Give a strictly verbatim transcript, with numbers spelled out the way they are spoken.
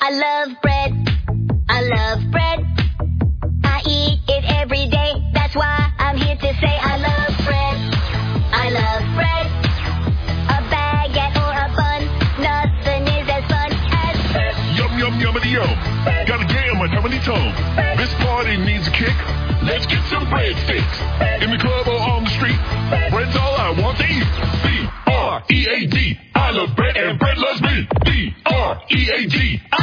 I love bread. I love bread. I eat it every day. That's why I'm here to say I love bread. I love bread. A baguette or a bun. Nothing is as fun as bread. Yum, yum, yummity yum. Gotta get on my tummy tone. This party needs a kick. Let's get some breadsticks. In the club or on the street. Bread's all I want to eat. B R E A D. I love bread and bread loves me. B R E A D.